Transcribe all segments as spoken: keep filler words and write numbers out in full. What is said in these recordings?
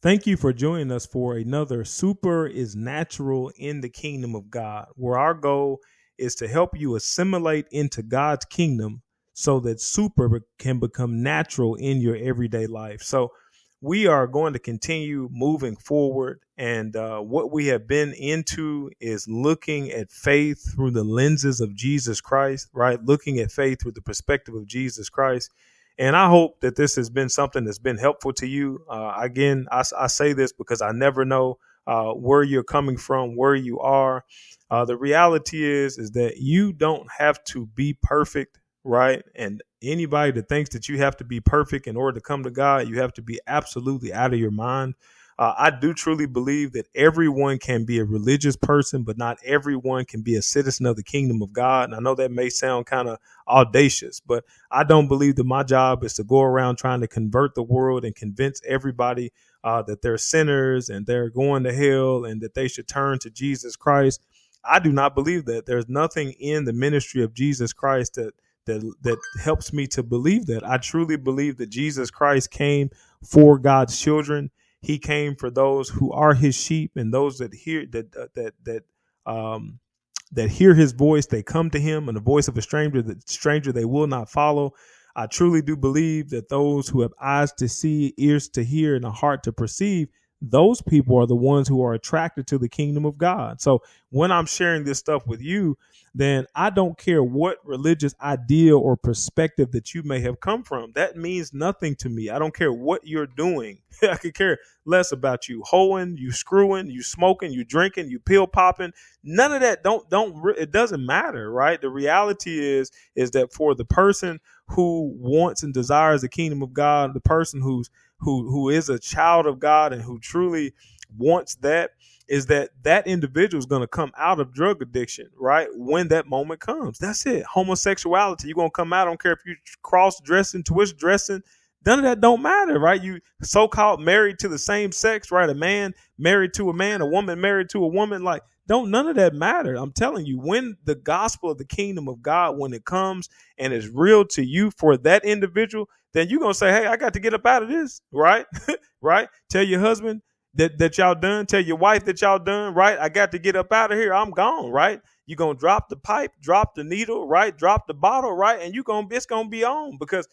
Thank you for joining us for another Super is Natural in the Kingdom of God, where our goal is to help you assimilate into God's kingdom so that super be- can become natural in your everyday life. So, we are going to continue moving forward. And uh, what we have been into is looking at faith through the lenses of Jesus Christ, right? Looking at faith through the perspective of Jesus Christ. And I hope that this has been something that's been helpful to you. Uh, again, I, I say this because I never know uh, where you're coming from, where you are. Uh, the reality is, is that you don't have to be perfect, right? And anybody that thinks that you have to be perfect in order to come to God, you have to be absolutely out of your mind. Uh, I do truly believe that everyone can be a religious person, but not everyone can be a citizen of the kingdom of God. And I know that may sound kind of audacious, but I don't believe that my job is to go around trying to convert the world and convince everybody uh, that they're sinners and they're going to hell and that they should turn to Jesus Christ. I do not believe that. There's nothing in the ministry of Jesus Christ that that that helps me to believe that. I truly believe that Jesus Christ came for God's children. He came for those who are his sheep and those that hear that uh, that that um that hear his voice. They come to him, and the voice of a stranger, the stranger they will not follow. I truly do believe that those who have eyes to see, ears to hear, and a heart to perceive, those people are the ones who are attracted to the kingdom of God. So when I'm sharing this stuff with you, then I don't care what religious idea or perspective that you may have come from. That means nothing to me. I don't care what you're doing. I could care less about you hoeing, you screwing, you smoking, you drinking, you pill popping. None of that. Don't don't. It doesn't matter, right? The reality is is that for the person who wants and desires the kingdom of God, the person who's who who is a child of God and who truly wants that, is that that individual is going to come out of drug addiction, right? When that moment comes. That's it. Homosexuality, you're going to come out. I don't care if you cross dressing, twist dressing. None of that don't matter, right? You so-called married to the same sex, right? A man married to a man, a woman married to a woman. Like, don't none of that matter. I'm telling you, when the gospel of the kingdom of God, when it comes and is real to you for that individual, then you're going to say, hey, I got to get up out of this, right? Right? Tell your husband that, that y'all done. Tell your wife that y'all done, right? I got to get up out of here. I'm gone, right? You're going to drop the pipe, drop the needle, right? Drop the bottle, right? And you going to it's going to be on, because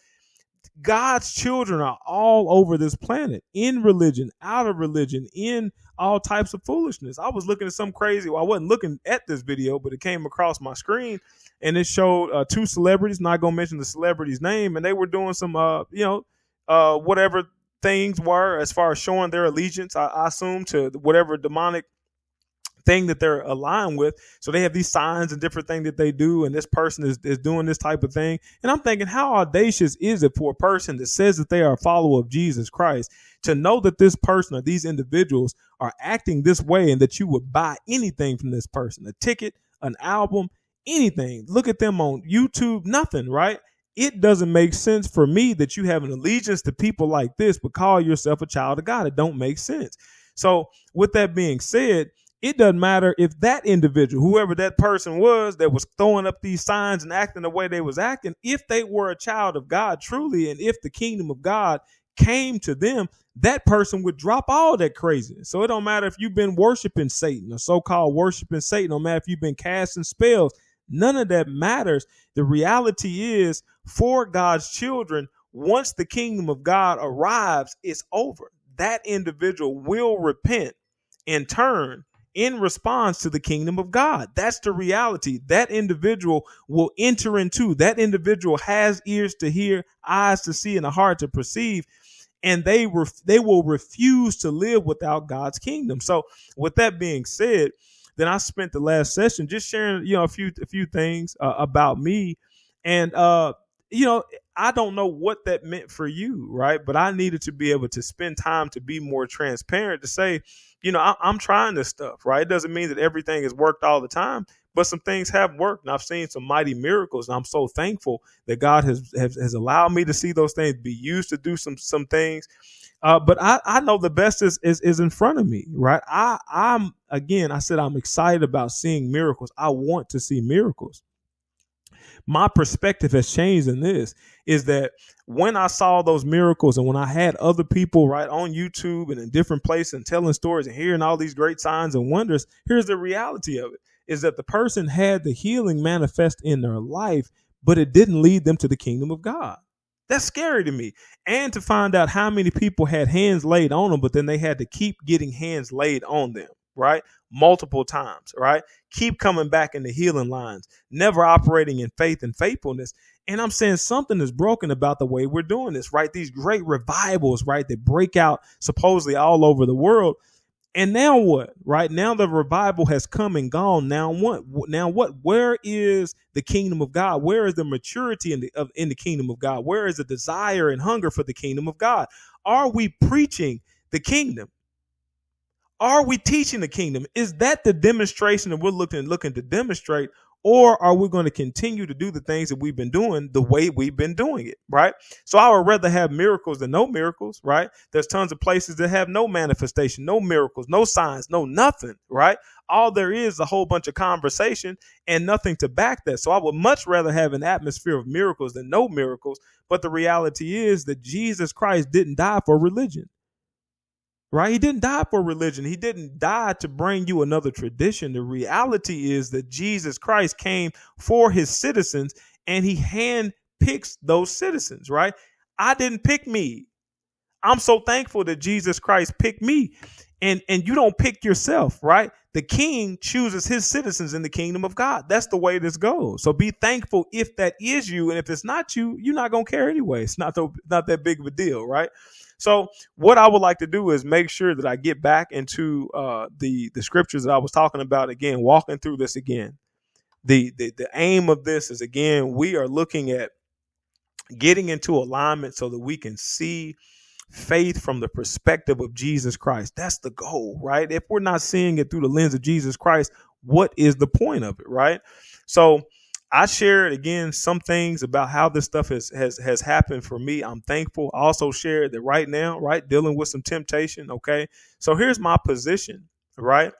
God's children are all over this planet, in religion, out of religion, in all types of foolishness. I was looking at some crazy, well, I wasn't looking at this video, but it came across my screen, and it showed uh, two celebrities, not going to mention the celebrity's name, and they were doing some, uh, you know, uh, whatever things were as far as showing their allegiance, I, I assume, to whatever demonic thing that they're aligned with. So they have these signs and different things that they do, and this person is, is doing this type of thing. And I'm thinking, how audacious is it for a person that says that they are a follower of Jesus Christ to know that this person or these individuals are acting this way, and that you would buy anything from this person, a ticket, an album, anything. Look at them on YouTube, nothing, right? It doesn't make sense for me that you have an allegiance to people like this, but call yourself a child of God. It don't make sense. So with that being said, it doesn't matter if that individual, whoever that person was that was throwing up these signs and acting the way they was acting, if they were a child of God truly, and if the kingdom of God came to them, that person would drop all that craziness. So it don't matter if you've been worshiping Satan or so-called worshiping Satan, no matter if you've been casting spells, none of that matters. The reality is, for God's children, once the kingdom of God arrives, it's over. That individual will repent and turn in response to the kingdom of God. That's the reality. That individual will enter into, that individual has ears to hear, eyes to see, and a heart to perceive, and they ref, they will refuse to live without God's kingdom. So with that being said, then I spent the last session just sharing, you know, a few a few things uh, about me, and uh you know, I don't know what that meant for you, right? But I needed to be able to spend time to be more transparent, to say, you know, I, I'm trying this stuff, right? It doesn't mean that everything has worked all the time, but some things have worked, and I've seen some mighty miracles. And I'm so thankful that God has has, has allowed me to see those things, be used to do some some things. Uh, but I, I know the best is, is is in front of me, right? I I'm again, I said I'm excited about seeing miracles. I want to see miracles. my perspective has changed in this is that when I saw those miracles and when I had other people right on YouTube and in different places and telling stories and hearing all these great signs and wonders, here's the reality of it is that the person had the healing manifest in their life, but it didn't lead them to the kingdom of God. That's scary to me. And to find out how many people had hands laid on them, but then they had to keep getting hands laid on them, right? Multiple times, right? Keep coming back in the healing lines, never operating in faith and faithfulness. And I'm saying something is broken about the way we're doing this, right? These great revivals, right, that break out supposedly all over the world. And now what, right? Now the revival has come and gone. Now what? Now what? Where is the kingdom of God? Where is the maturity in the of, in the kingdom of God? Where is the desire and hunger for the kingdom of God? Are we preaching the kingdom? Are we teaching the kingdom? Is that the demonstration that we're looking looking to demonstrate? Or are we going to continue to do the things that we've been doing the way we've been doing it, right? So I would rather have miracles than no miracles, right? There's tons of places that have no manifestation, no miracles, no signs, no nothing, right? All there is a whole bunch of conversation and nothing to back that. So I would much rather have an atmosphere of miracles than no miracles. But the reality is that Jesus Christ didn't die for religion. Right? He didn't die for religion. He didn't die to bring you another tradition. The reality is that Jesus Christ came for his citizens and he handpicks those citizens, right? I didn't pick me. I'm so thankful that Jesus Christ picked me. And, and you don't pick yourself, right? The king chooses his citizens in the kingdom of God. That's the way this goes. So be thankful if that is you. And if it's not you, you're not going to care anyway. It's not, the, not that big of a deal, right? So what I would like to do is make sure that I get back into uh, the, the scriptures that I was talking about again, walking through this again. The, the, the aim of this is, again, we are looking at getting into alignment so that we can see faith from the perspective of Jesus Christ. That's the goal, right? If we're not seeing it through the lens of Jesus Christ, what is the point of it, right? So I shared again some things about how this stuff has has has happened for me. I'm thankful. I also shared that right now, right, dealing with some temptation. Okay, so here's my position, right?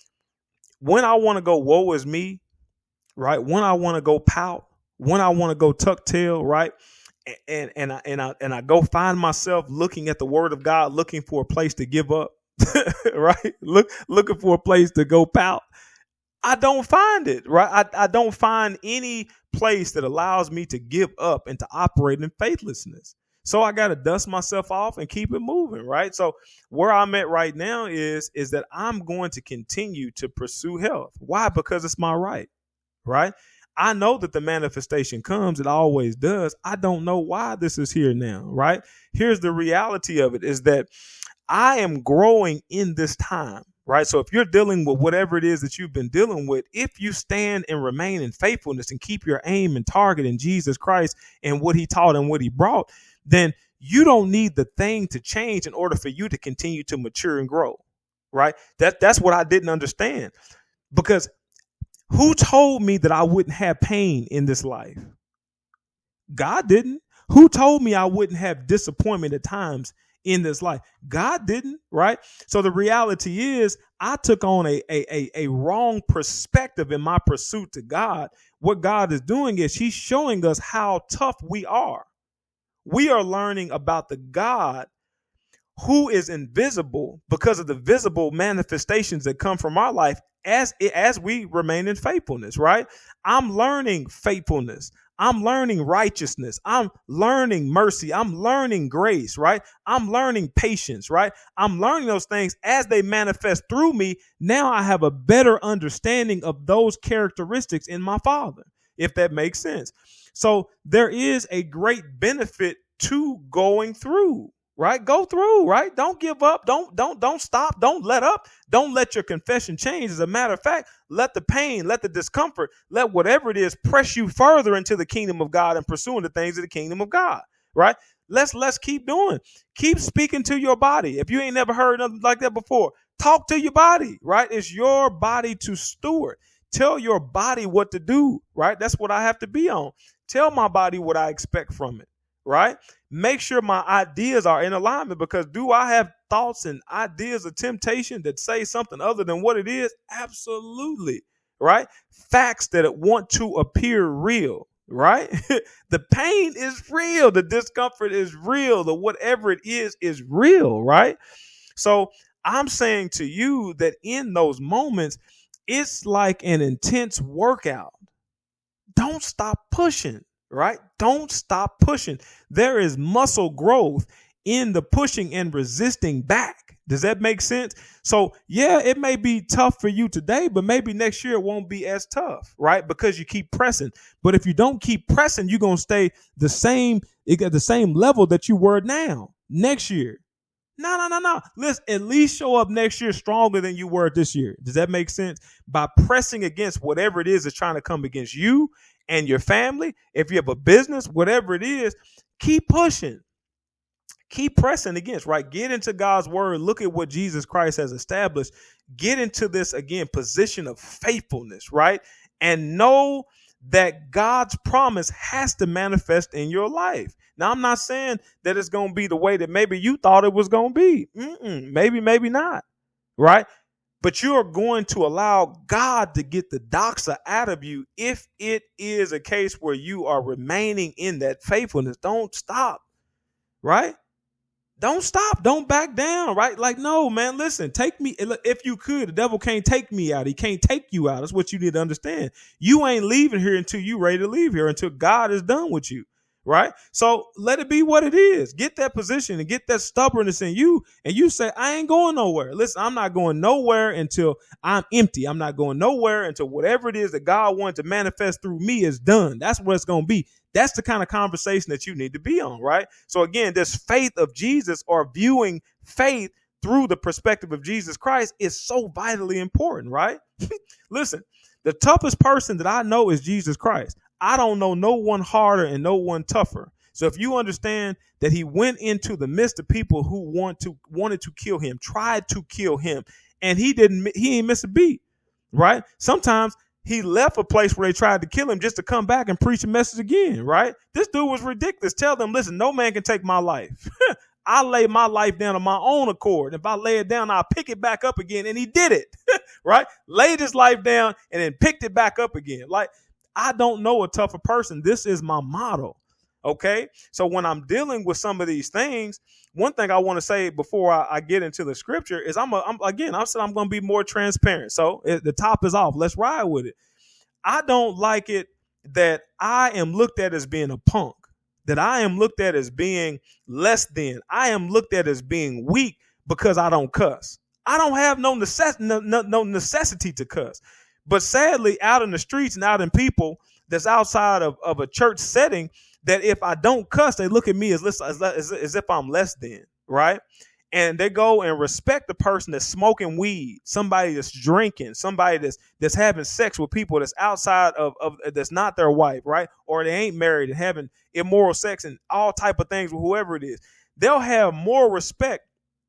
When I want to go, woe is me, right? When I want to go pout, when I want to go tuck tail, right? And and I and I and I go find myself looking at the Word of God, looking for a place to give up, right? Look looking for a place to go pout. I don't find it, right? I, I don't find any place that allows me to give up and to operate in faithlessness. So I got to dust myself off and keep it moving, right? So where I'm at right now is, is that I'm going to continue to pursue health. Why? Because it's my right, right? I know that the manifestation comes. It always does. I don't know why this is here now, right? Here's the reality of it is that I am growing in this time. Right. So if you're dealing with whatever it is that you've been dealing with, if you stand and remain in faithfulness and keep your aim and target in Jesus Christ and what he taught and what he brought, then you don't need the thing to change in order for you to continue to mature and grow. Right. That that's what I didn't understand, because who told me that I wouldn't have pain in this life? God didn't. Who told me I wouldn't have disappointment at times in this life? God didn't, right? So the reality is I took on a, a, a, a wrong perspective in my pursuit to God. What God is doing is he's showing us how tough we are. We are learning about the God who is invisible because of the visible manifestations that come from our life as, as we remain in faithfulness, right? I'm learning faithfulness. I'm learning righteousness. I'm learning mercy. I'm learning grace, right? I'm learning patience, right? I'm learning those things as they manifest through me. Now I have a better understanding of those characteristics in my Father, if that makes sense. So there is a great benefit to going through, right? Go through, right? Don't give up. Don't, don't, don't stop. Don't let up. Don't let your confession change. As a matter of fact, let the pain, let the discomfort, let whatever it is press you further into the kingdom of God and pursuing the things of the kingdom of God, right? Let's, let's keep doing. Keep speaking to your body. If you ain't never heard nothing like that before, talk to your body, right? It's your body to steward. Tell your body what to do, right? That's what I have to be on. Tell my body what I expect from it, right? Make sure my ideas are in alignment, because do I have thoughts and ideas of temptation that say something other than what it is? Absolutely. Right? Facts that want to appear real. right? The pain is real. The discomfort is real. The whatever it is is real, right? So I'm saying to you that in those moments, it's like an intense workout. Don't stop pushing, right? Don't stop pushing. There is muscle growth in the pushing and resisting back. Does that make sense? So, yeah, it may be tough for you today, but maybe next year it won't be as tough, right? Because you keep pressing. But if you don't keep pressing, you're going to stay the same at the same level that you were now next year. No, no, no, no. Let's at least show up next year stronger than you were this year. Does that make sense? By pressing against whatever it is that's trying to come against you and your family. If you have a business, whatever it is, keep pushing. Keep pressing against, right? Get into God's word. Look at what Jesus Christ has established. Get into this, again, position of faithfulness, right? And know that God's promise has to manifest in your life. Now, I'm not saying that it's going to be the way that maybe you thought it was going to be. Mm-mm, maybe, maybe not, right? But you are going to allow God to get the doxa out of you if it is a case where you are remaining in that faithfulness. Don't stop, right? Don't stop. Don't back down, right? Like, no, man, listen, take me. If you could, the devil can't take me out. He can't take you out. That's what you need to understand. You ain't leaving here until you ready to leave here, until God is done with you, right? So let it be what it is. Get that position and get that stubbornness in you. And you say, I ain't going nowhere. Listen, I'm not going nowhere until I'm empty. I'm not going nowhere until whatever it is that God wanted to manifest through me is done. That's what it's going to be. That's the kind of conversation that you need to be on, right? So again, this faith of Jesus, or viewing faith through the perspective of Jesus Christ, is so vitally important, right? Listen, the toughest person that I know is Jesus Christ. I don't know no one harder and no one tougher. So if you understand that he went into the midst of people who want to wanted to kill him, tried to kill him, and he didn't, he ain't miss a beat, right? Sometimes he left a place where they tried to kill him just to come back and preach a message again, right? This dude was ridiculous. Tell them, listen, no man can take my life. I lay my life down on my own accord. If I lay it down, I'll pick it back up again. And he did it, right? Laid his life down and then picked it back up again. Like, I don't know a tougher person. This is my motto. Okay. So when I'm dealing with some of these things, one thing I want to say before I, I get into the scripture is I'm, a, I'm again, I said I'm going to be more transparent. So it, the top is off. Let's ride with it. I don't like it that I am looked at as being a punk, that I am looked at as being less than. I am looked at as being weak because I don't cuss. I don't have no, necess- no, no, no necessity to cuss. But sadly, out in the streets and out in people that's outside of, of a church setting, that if I don't cuss, they look at me as, as, as, as if I'm less than, right? And they go and respect the person that's smoking weed, somebody that's drinking, somebody that's that's having sex with people that's outside of, of that's not their wife, right? Or they ain't married and having immoral sex and all type of things with whoever it is. They'll have more respect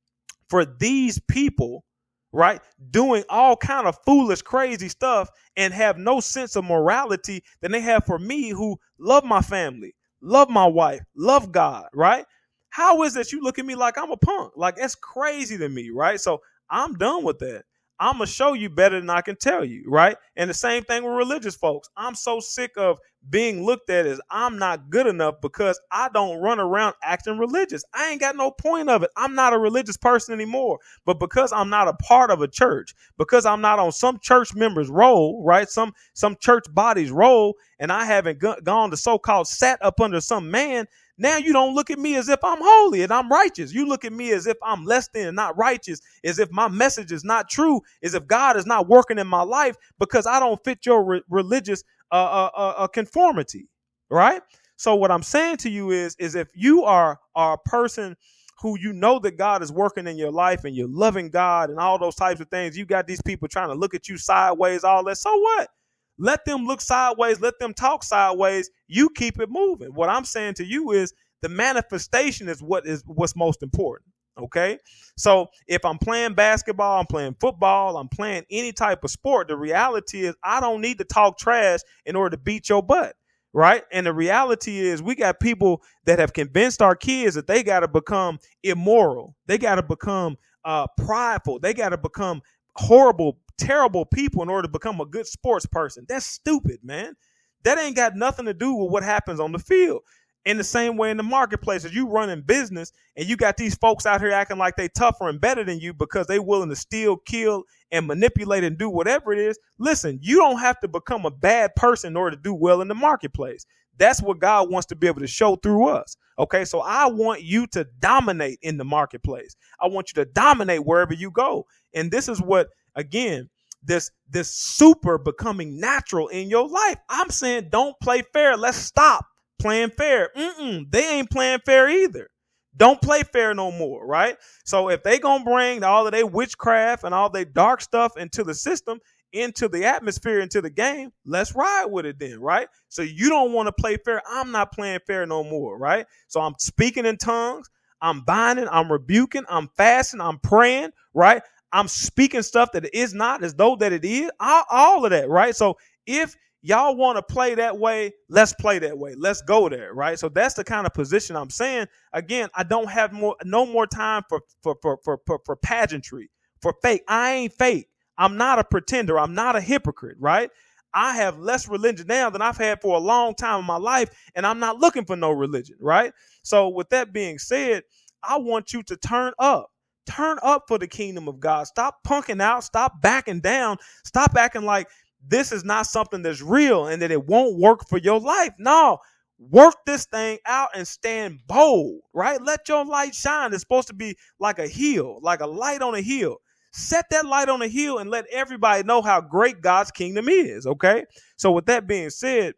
for these people, right, doing all kind of foolish, crazy stuff and have no sense of morality than they have for me, who love my family, love my wife, love God, right? How is it you look at me like I'm a punk? Like, that's crazy to me, right? So I'm done with that. I'm going to show you better than I can tell you, right? And the same thing with religious folks. I'm so sick of being looked at as I'm not good enough because I don't run around acting religious. I ain't got no point of it. I'm not a religious person anymore. But because I'm not a part of a church, because I'm not on some church member's roll, right? Some some church body's roll, and I haven't go- gone to so-called sat up under some man, now you don't look at me as if I'm holy and I'm righteous. You look at me as if I'm less than and not righteous, as if my message is not true, as if God is not working in my life because I don't fit your re- religious uh, uh, uh, uh, conformity, right? So what I'm saying to you is, is if you are, are a person who you know that God is working in your life and you're loving God and all those types of things, you got these people trying to look at you sideways, all that. So what? Let them look sideways. Let them talk sideways. You keep it moving. What I'm saying to you is the manifestation is what is what's most important. OK, so if I'm playing basketball, I'm playing football, I'm playing any type of sport, the reality is I don't need to talk trash in order to beat your butt. Right. And the reality is we got people that have convinced our kids that they got to become immoral. They got to become uh, prideful. They got to become horrible, terrible people in order to become a good sports person. That's stupid, man. That ain't got nothing to do with what happens on the field. In the same way in the marketplace, as you run in business and you got these folks out here acting like they tougher and better than you because they willing to steal, kill, and manipulate and do whatever it is. Listen, you don't have to become a bad person in order to do well in the marketplace. That's what God wants to be able to show through us. Okay, so I want you to dominate in the marketplace. I want you to dominate wherever you go. And this is what, again, this this super becoming natural in your life. I'm saying don't play fair. Let's stop playing fair. Mm-mm, they ain't playing fair either. Don't play fair no more, right? So if they gonna bring all of their witchcraft and all their dark stuff into the system, into the atmosphere, into the game, let's ride with it then, right? So you don't want to play fair. I'm not playing fair no more, right? So I'm speaking in tongues. I'm binding. I'm rebuking. I'm fasting. I'm praying, right? I'm speaking stuff that is not as though that it is. All, all of that, right? So if y'all want to play that way, let's play that way. Let's go there, right? So that's the kind of position I'm saying. Again, I don't have more, no more time for for for for for, for pageantry, for fake. I ain't fake. I'm not a pretender. I'm not a hypocrite, right? I have less religion now than I've had for a long time in my life, and I'm not looking for no religion, right? So with that being said, I want you to turn up. Turn up for the kingdom of God. Stop punking out. Stop backing down. Stop acting like this is not something that's real and that it won't work for your life. No, work this thing out and stand bold, right? Let your light shine. It's supposed to be like a hill, like a light on a hill. Set that light on a hill and let everybody know how great God's kingdom is, okay? So with that being said,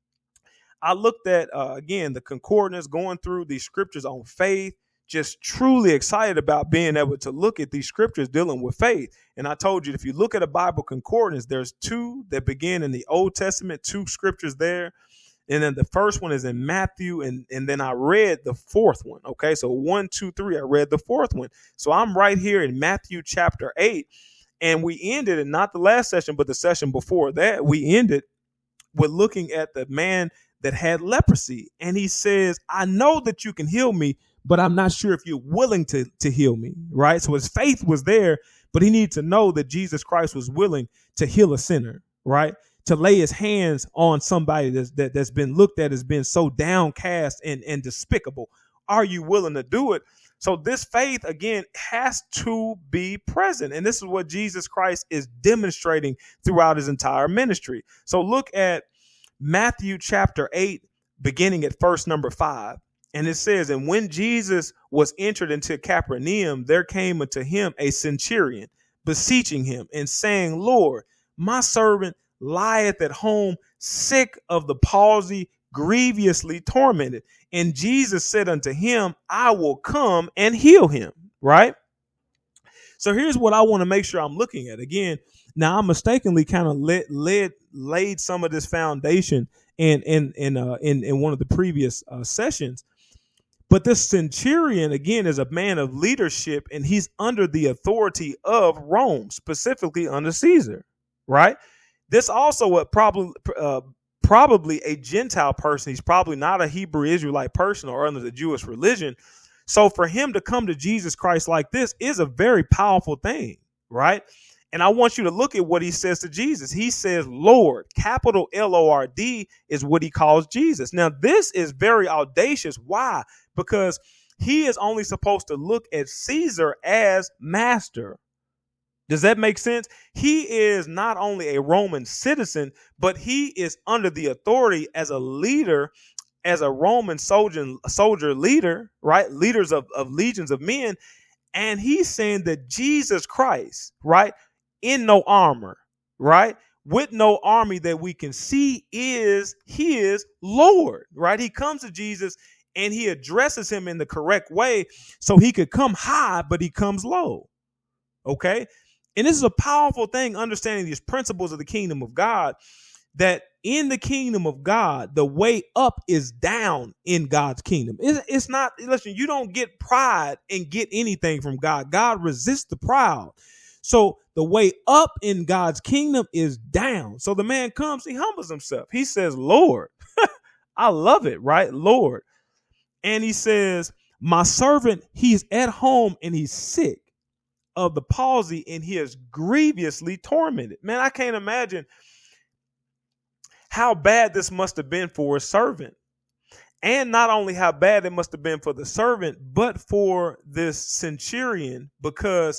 I looked at, uh, again, the concordance, going through these scriptures on faith, just truly excited about being able to look at these scriptures dealing with faith. And I told you, if you look at a Bible concordance, there's two that begin in the Old Testament, two scriptures there. And then the first one is in Matthew. And, and then I read the fourth one. Okay, so one, two, three, I read the fourth one. So I'm right here in Matthew chapter eight. And we ended, and not the last session, but the session before that, we ended with looking at the man that had leprosy. And he says, I know that you can heal me, but I'm not sure if you're willing to, to heal me, right? So his faith was there, but he needed to know that Jesus Christ was willing to heal a sinner, right? To lay his hands on somebody that's, that, that's been looked at as being so downcast and, and despicable. Are you willing to do it? So this faith, again, has to be present. And this is what Jesus Christ is demonstrating throughout his entire ministry. So look at Matthew chapter eight, beginning at verse number five. And it says, and when Jesus was entered into Capernaum, there came unto him a centurion, beseeching him and saying, Lord, my servant lieth at home, sick of the palsy, grievously tormented. And Jesus said unto him, I will come and heal him. Right? So here's what I want to make sure I'm looking at. Again, now I mistakenly kind of led, led, laid some of this foundation in, in, in, uh, in, in one of the previous uh, sessions. But this centurion, again, is a man of leadership, and he's under the authority of Rome, specifically under Caesar, right? This also a probably uh, probably a Gentile person. He's probably not a Hebrew Israelite person or under the Jewish religion. So for him to come to Jesus Christ like this is a very powerful thing, right? And I want you to look at what he says to Jesus. He says, Lord, capital L O R D is what he calls Jesus. Now, this is very audacious. Why? Because he is only supposed to look at Caesar as master. Does that make sense? He is not only a Roman citizen, but he is under the authority as a leader, as a Roman soldier, soldier leader, right? Leaders of, of legions of men. And he's saying that Jesus Christ, right, in no armor, right, with no army that we can see, is his Lord, right? He comes to Jesus and he addresses him in the correct way so he could come high, but he comes low. Okay. And this is a powerful thing, understanding these principles of the kingdom of God, that in the kingdom of God, the way up is down in God's kingdom. It's, it's not, listen, you don't get pride and get anything from God. God resists the proud. So the way up in God's kingdom is down. So the man comes, he humbles himself. He says, Lord, I love it, right? Lord. And he says, my servant, he's at home and he's sick of the palsy and he is grievously tormented. Man, I can't imagine how bad this must have been for a servant. And not only how bad it must have been for the servant, but for this centurion, because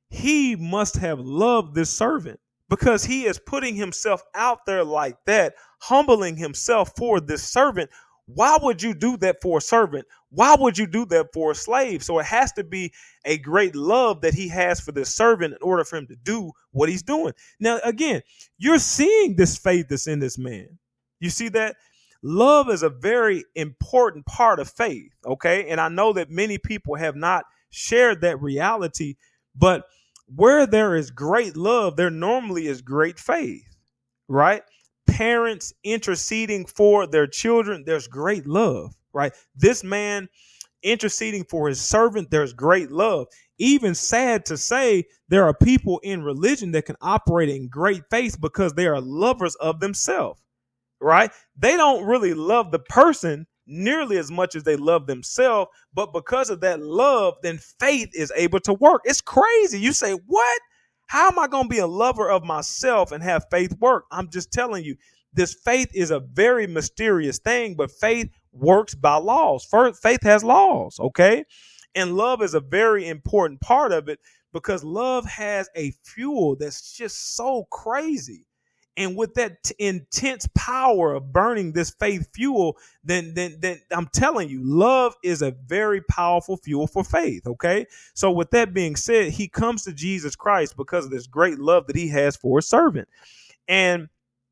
he must have loved this servant, because he is putting himself out there like that, humbling himself for this servant. Why would you do that for a servant? Why would you do that for a slave? So it has to be a great love that he has for this servant in order for him to do what he's doing. Now, again, you're seeing this faith that's in this man. You see that? Love is a very important part of faith, okay? And I know that many people have not shared that reality, but where there is great love, there normally is great faith, right? Parents interceding for their children, there's great love, right? This man interceding for his servant, there's great love. Even sad to say, there are people in religion that can operate in great faith because they are lovers of themselves. Right? They don't really love the person nearly as much as they love themselves. But because of that love, then faith is able to work. It's crazy. You say, what? How am I going to be a lover of myself and have faith work? I'm just telling you, this faith is a very mysterious thing, but faith works by laws. First, faith has laws, okay? And love is a very important part of it because love has a fuel that's just so crazy. And with that t- intense power of burning this faith fuel, then, then, then I'm telling you, love is a very powerful fuel for faith. Okay. So with that being said, he comes to Jesus Christ because of this great love that he has for his servant. And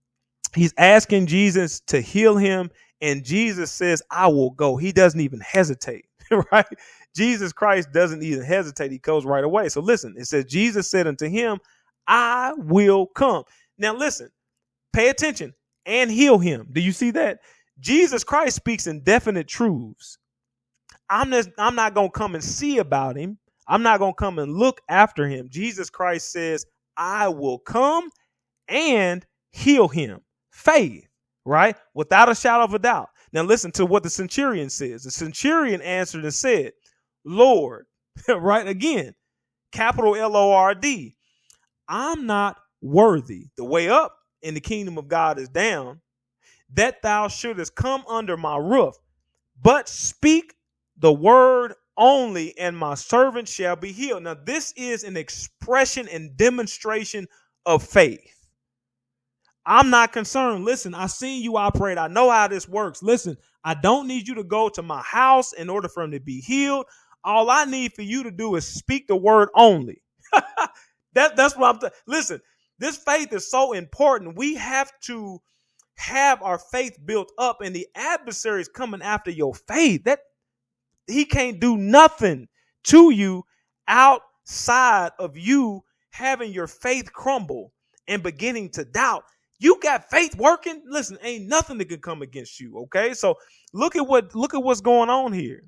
he's asking Jesus to heal him. And Jesus says, I will go. He doesn't even hesitate. Right. Jesus Christ doesn't even hesitate. He goes right away. So listen, it says, Jesus said unto him, I will come. Now, listen, pay attention and heal him. Do you see that? Jesus Christ speaks in definite truths. I'm, just, I'm not going to come and see about him. I'm not going to come and look after him. Jesus Christ says, I will come and heal him. Faith, right? Without a shadow of a doubt. Now, listen to what the centurion says. The centurion answered and said, Lord, right? Again, capital L O R D. I'm not worthy. The way up in the kingdom of God is down, that thou shouldest come under my roof, but speak the word only, and my servant shall be healed. Now, this is an expression and demonstration of faith. I'm not concerned. Listen, I've seen you operate. I know how this works. Listen, I don't need you to go to my house in order for him to be healed. All I need for you to do is speak the word only. that, that's what I'm th- Listen, this faith is so important. We have to have our faith built up, and the adversary is coming after your faith. That he can't do nothing to you outside of you having your faith crumble and beginning to doubt. You got faith working. Listen, ain't nothing that can come against you. Okay, so look at what look at what's going on here.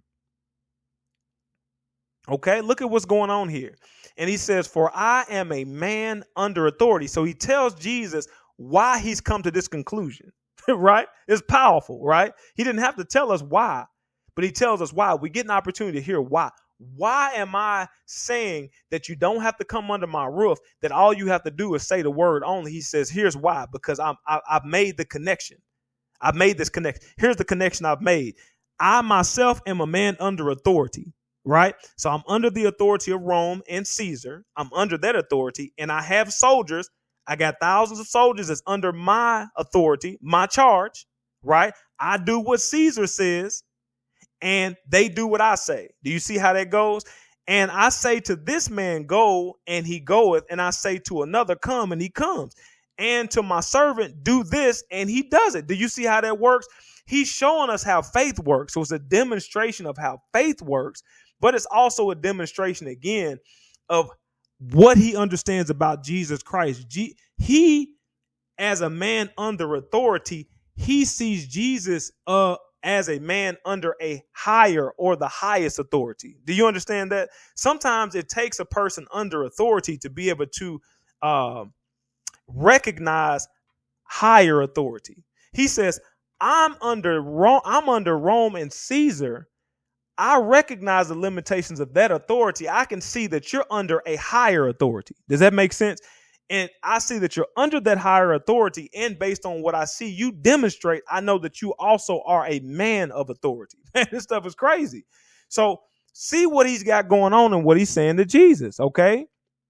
Okay, look at what's going on here. And he says, for I am a man under authority. So he tells Jesus why he's come to this conclusion, right? It's powerful, right? He didn't have to tell us why, but he tells us why. We get an opportunity to hear why. Why am I saying that you don't have to come under my roof, that all you have to do is say the word only? He says, here's why, because I'm, I, I've made the connection. I've made this connection. Here's the connection I've made. I myself am a man under authority. Right. So I'm under the authority of Rome and Caesar. I'm under that authority, and I have soldiers. I got thousands of soldiers that's under my authority, my charge. Right. I do what Caesar says, and they do what I say. Do you see how that goes? And I say to this man, go, and he goeth. And I say to another, come, and he comes. And to my servant, do this, and he does it. Do you see how that works? He's showing us how faith works. So it's a demonstration of how faith works. But it's also a demonstration, again, of what he understands about Jesus Christ. G- he, as a man under authority, he sees Jesus uh, as a man under a higher or the highest authority. Do you understand that? Sometimes it takes a person under authority to be able to uh, recognize higher authority. He says, I'm under Rome, I'm under Rome and Caesar. I recognize the limitations of that authority. I can see that you're under a higher authority. Does that make sense? And I see that you're under that higher authority. And based on what I see you demonstrate, I know that you also are a man of authority. Man, this stuff is crazy. So see what he's got going on and what he's saying to Jesus. Okay.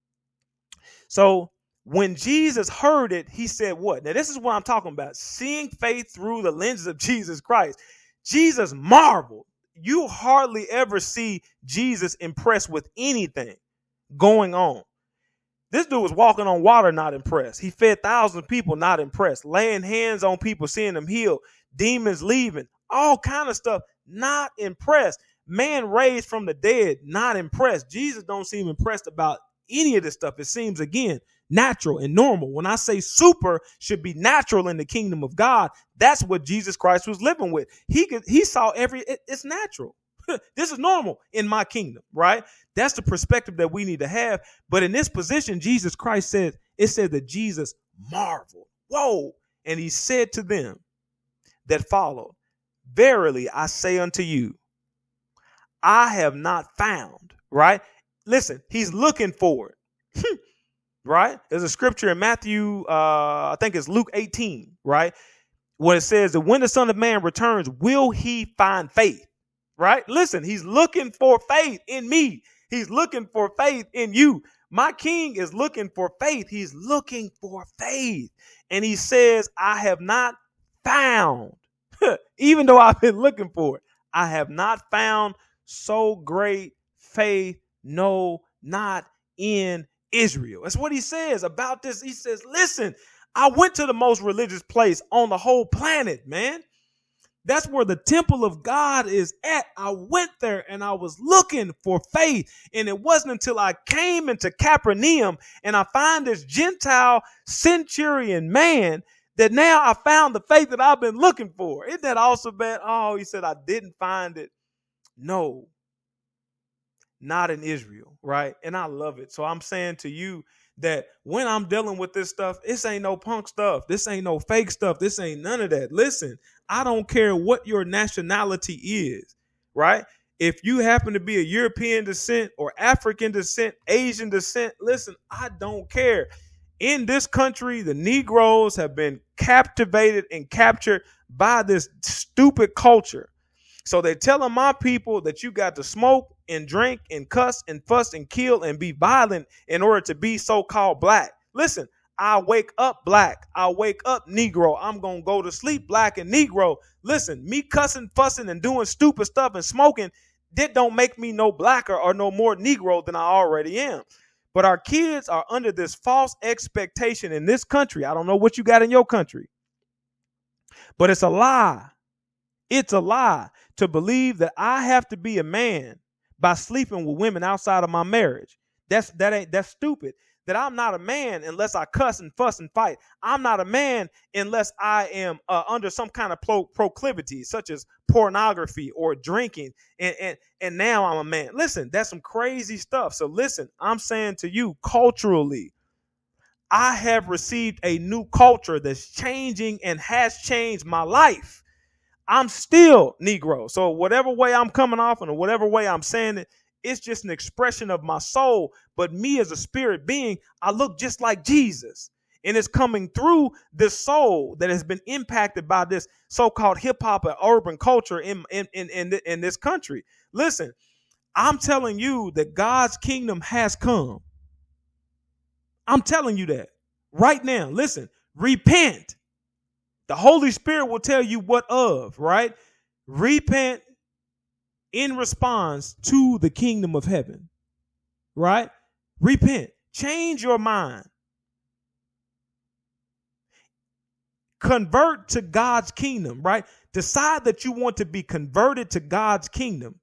So when Jesus heard it, he said what? Now, this is what I'm talking about. Seeing faith through the lenses of Jesus Christ. Jesus marveled. You hardly ever see Jesus impressed with anything going on. This dude was walking on water, not impressed. He fed thousands of people, not impressed. Laying hands on people, seeing them healed. Demons leaving. All kind of stuff, not impressed. Man raised from the dead, not impressed. Jesus don't seem impressed about any of this stuff. It seems, again, natural and normal. When I say super should be natural in the kingdom of God, that's what Jesus Christ was living with. He could, he saw every, it, it's natural. This is normal in my kingdom, right? That's the perspective that we need to have. But in this position, Jesus Christ said, it said that Jesus marveled. Whoa. And he said to them that followed, verily I say unto you, I have not found, right? Listen, he's looking for it, right? There's a scripture in Matthew, uh, I think it's Luke eighteen, right? Where it says that when the Son of Man returns, will he find faith? Right? Listen, he's looking for faith in me. He's looking for faith in you. My king is looking for faith. He's looking for faith. And he says, I have not found, even though I've been looking for it, I have not found so great faith, no, not in Israel. That's what he says about this. He says, listen, I went to the most religious place on the whole planet, man. That's where the temple of God is at. I went there and I was looking for faith. And it wasn't until I came into Capernaum and I find this Gentile centurion man that now I found the faith that I've been looking for. Isn't that also bad? Oh, he said, I didn't find it. No, not in Israel, right? And I love it. So I'm saying to you that when I'm dealing with this stuff, this ain't no punk stuff. This ain't no fake stuff. This ain't none of that. Listen, I don't care what your nationality is, right? If you happen to be a European descent or African descent, Asian descent, listen, I don't care. In this country, the Negroes have been captivated and captured by this stupid culture. So they're telling my people that you got to smoke and drink and cuss and fuss and kill and be violent in order to be so-called black. Listen, I wake up black. I wake up Negro. I'm going to go to sleep black and Negro. Listen, me cussing, fussing, and doing stupid stuff and smoking, that don't make me no blacker or no more Negro than I already am. But our kids are under this false expectation in this country. I don't know what you got in your country, but it's a lie. It's a lie to believe that I have to be a man by sleeping with women outside of my marriage. That's that ain't that's stupid. That I'm not a man unless I cuss and fuss and fight. I'm not a man unless I am uh, under some kind of pro- proclivity, such as pornography or drinking. And, and, and now I'm a man. Listen, that's some crazy stuff. So listen, I'm saying to you, culturally, I have received a new culture that's changing and has changed my life. I'm still Negro. So whatever way I'm coming off and whatever way I'm saying it, it's just an expression of my soul. But me as a spirit being, I look just like Jesus. And it's coming through this soul that has been impacted by this so-called hip hop and urban culture in, in, in, in, in this country. Listen, I'm telling you that God's kingdom has come. I'm telling you that right now. Listen, repent. The Holy Spirit will tell you what of, right? Repent in response to the kingdom of heaven, right? Repent. Change your mind. Convert to God's kingdom, right? Decide that you want to be converted to God's kingdom.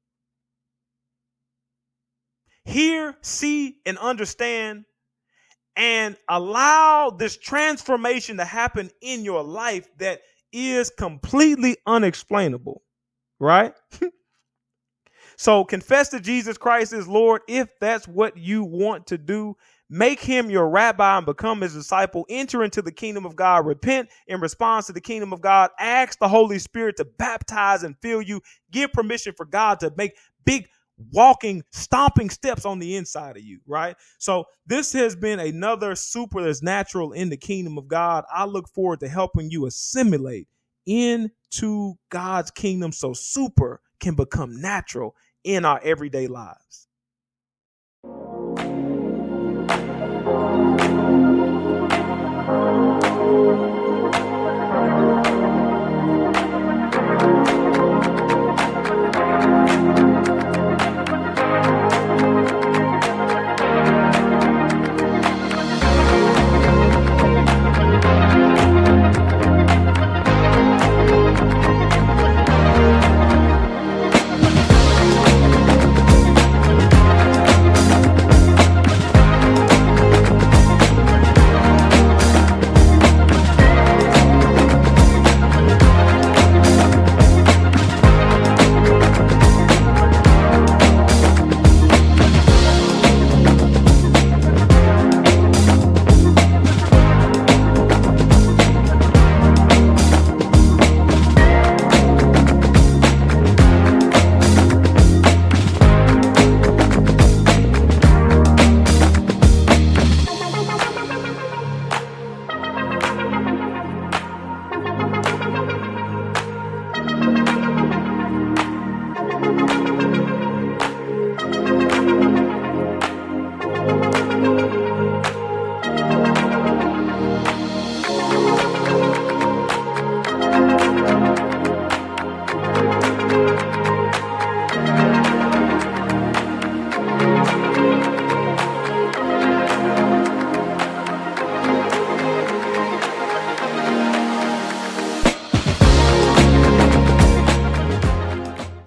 Hear, see, and understand, and allow this transformation to happen in your life that is completely unexplainable, right? So confess that Jesus Christ is Lord if that's what you want to do. Make him your rabbi and become his disciple. Enter into the kingdom of God. Repent in response to the kingdom of God. Ask the Holy Spirit to baptize and fill you. Give permission for God to make big walking, stomping steps on the inside of you, right? So this has been another super that's natural in the kingdom of God. I look forward to helping you assimilate into God's kingdom so super can become natural in our everyday lives.